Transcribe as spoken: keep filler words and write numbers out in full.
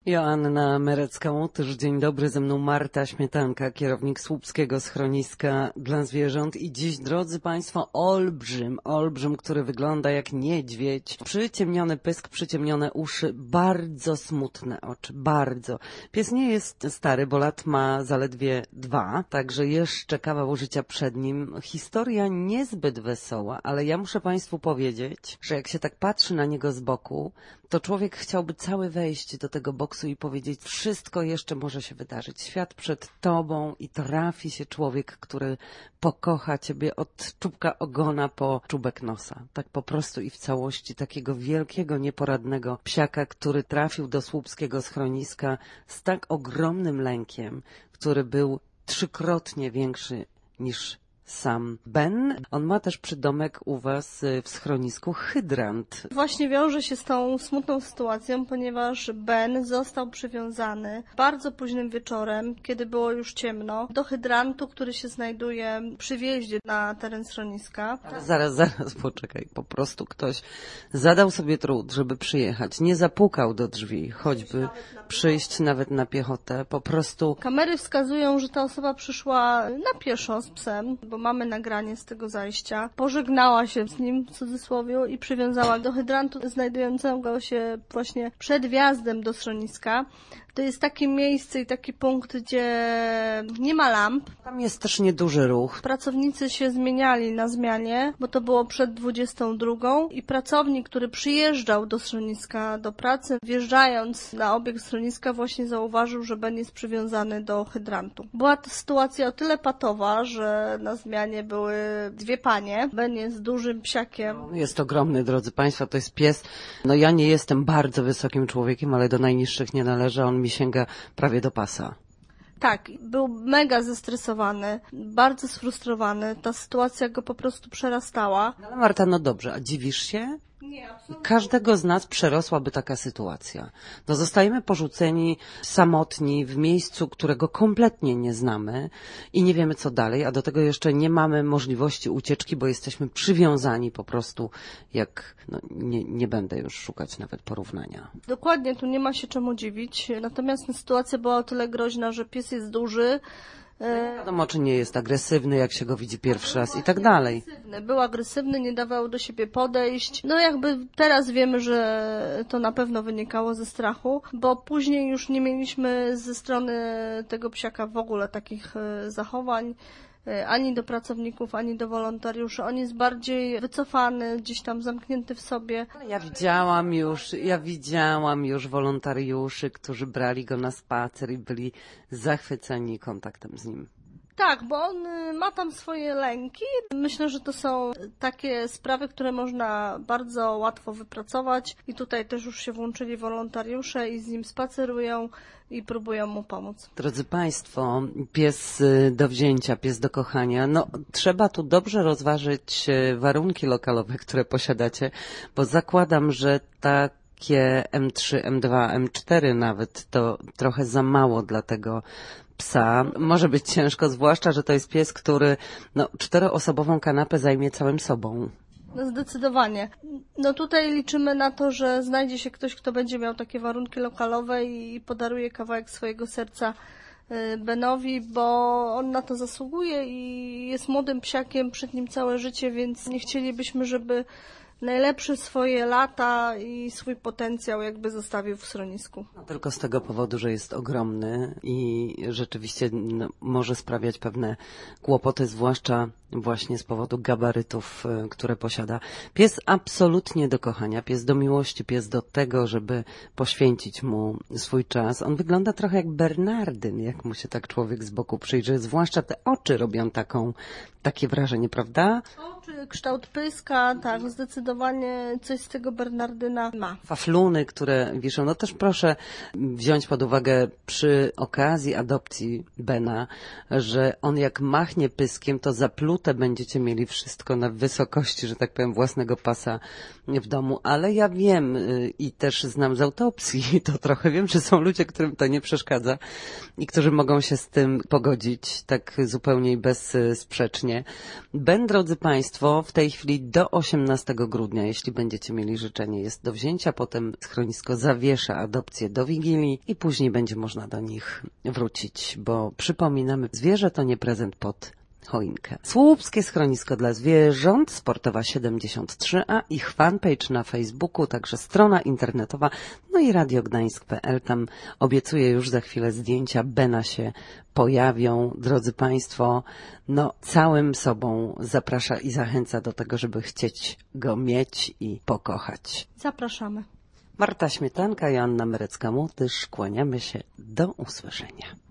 Joanna Merecka-Łotysz, dzień dobry, ze mną Marta Śmietanka, kierownik Słupskiego Schroniska dla Zwierząt. I dziś, drodzy Państwo, olbrzym, olbrzym, który wygląda jak niedźwiedź. Przyciemniony pysk, przyciemnione uszy, bardzo smutne oczy, bardzo. Pies nie jest stary, bo lat ma zaledwie dwa, także jeszcze kawał życia przed nim. Historia niezbyt wesoła, ale ja muszę Państwu powiedzieć, że jak się tak patrzy na niego z boku, to człowiek chciałby cały wejść do tego boksu i powiedzieć, wszystko jeszcze może się wydarzyć. Świat przed tobą i trafi się człowiek, który pokocha ciebie od czubka ogona po czubek nosa. Tak po prostu i w całości, takiego wielkiego, nieporadnego psiaka, który trafił do Słupskiego Schroniska z tak ogromnym lękiem, który był trzykrotnie większy niż sam Ben. On ma też przydomek u was w schronisku hydrant. Właśnie wiąże się z tą smutną sytuacją, ponieważ Ben został przywiązany bardzo późnym wieczorem, kiedy było już ciemno, do hydrantu, który się znajduje przy wjeździe na teren schroniska. Ale zaraz, zaraz, poczekaj. Po prostu ktoś zadał sobie trud, żeby przyjechać. Nie zapukał do drzwi, choćby przyjść nawet na piechotę. Po prostu... Kamery wskazują, że ta osoba przyszła na pieszo z psem, bo mamy nagranie z tego zajścia. Pożegnała się z nim, w cudzysłowie, i przywiązała do hydrantu znajdującego się właśnie przed wjazdem do schroniska. To jest takie miejsce i taki punkt, gdzie nie ma lamp. Tam jest też nieduży ruch. Pracownicy się zmieniali na zmianie, bo to było przed dwudziestą drugą i pracownik, który przyjeżdżał do schroniska do pracy, wjeżdżając na obiekt schroniska, właśnie zauważył, że Ben jest przywiązany do hydrantu. Była to sytuacja o tyle patowa, że na zmianie były dwie panie. Ben jest dużym psiakiem. Jest ogromny, drodzy Państwo, to jest pies. No ja nie jestem bardzo wysokim człowiekiem, ale do najniższych nie należy. On mi sięga prawie do pasa. Tak, był mega zestresowany, bardzo sfrustrowany. Ta sytuacja go po prostu przerastała. Ale Marta, no dobrze, a dziwisz się? Nie, absolutnie. Każdego z nas przerosłaby taka sytuacja. No zostajemy porzuceni, samotni, w miejscu, którego kompletnie nie znamy i nie wiemy co dalej, a do tego jeszcze nie mamy możliwości ucieczki, bo jesteśmy przywiązani po prostu, jak, no nie, nie będę już szukać nawet porównania. Dokładnie, tu nie ma się czemu dziwić, natomiast sytuacja była o tyle groźna, że pies jest duży. Nie wiadomo, czy nie jest agresywny, jak się go widzi pierwszy raz i tak dalej. Był agresywny, nie dawał do siebie podejść. No jakby teraz wiemy, że to na pewno wynikało ze strachu, bo później już nie mieliśmy ze strony tego psiaka w ogóle takich zachowań. Ani do pracowników, ani do wolontariuszy. On jest bardziej wycofany, gdzieś tam zamknięty w sobie. Ja widziałam już, ja widziałam już wolontariuszy, którzy brali go na spacer i byli zachwyceni kontaktem z nim. Tak, bo on ma tam swoje lęki. Myślę, że to są takie sprawy, które można bardzo łatwo wypracować i tutaj też już się włączyli wolontariusze i z nim spacerują i próbują mu pomóc. Drodzy Państwo, pies do wzięcia, pies do kochania. No, trzeba tu dobrze rozważyć warunki lokalowe, które posiadacie, bo zakładam, że tak takie M trzy, M dwa, M cztery nawet to trochę za mało dla tego psa. Może być ciężko, zwłaszcza, że to jest pies, który no, czteroosobową kanapę zajmie całym sobą. No zdecydowanie. No tutaj liczymy na to, że znajdzie się ktoś, kto będzie miał takie warunki lokalowe i podaruje kawałek swojego serca Benowi, bo on na to zasługuje i jest młodym psiakiem, przed nim całe życie, więc nie chcielibyśmy, żeby najlepsze swoje lata i swój potencjał jakby zostawił w schronisku. No, tylko z tego powodu, że jest ogromny i rzeczywiście no, może sprawiać pewne kłopoty, zwłaszcza właśnie z powodu gabarytów, które posiada. Pies absolutnie do kochania, pies do miłości, pies do tego, żeby poświęcić mu swój czas. On wygląda trochę jak Bernardyn, jak mu się tak człowiek z boku przyjrzy, zwłaszcza te oczy robią taką, takie wrażenie, prawda? Oczy, kształt pyska, tak, zdecydowanie coś z tego Bernardyna ma. Fafluny, które wiszą, no też proszę wziąć pod uwagę przy okazji adopcji Bena, że on jak machnie pyskiem, to zaplute będziecie mieli wszystko na wysokości, że tak powiem, własnego pasa w domu, ale ja wiem i też znam z autopsji, to trochę wiem, że są ludzie, którym to nie przeszkadza i którzy mogą się z tym pogodzić tak zupełnie i bezsprzecznie. Ben, drodzy Państwo, w tej chwili do osiemnastego grudnia grudnia, jeśli będziecie mieli życzenie, jest do wzięcia. Potem schronisko zawiesza adopcję do Wigilii i później będzie można do nich wrócić, bo przypominamy, zwierzę to nie prezent pod choinkę. Słupskie schronisko dla zwierząt, Sportowa siedemdziesiąt trzy a, ich fanpage na Facebooku, także strona internetowa, no i radiogdańsk kropka p l. Tam obiecuję już za chwilę zdjęcia Bena się pojawią. Drodzy Państwo, no całym sobą zaprasza i zachęca do tego, żeby chcieć go mieć i pokochać. Zapraszamy. Marta Śmietanka, Joanna Merecka-Mutysz, kłaniamy się, do usłyszenia.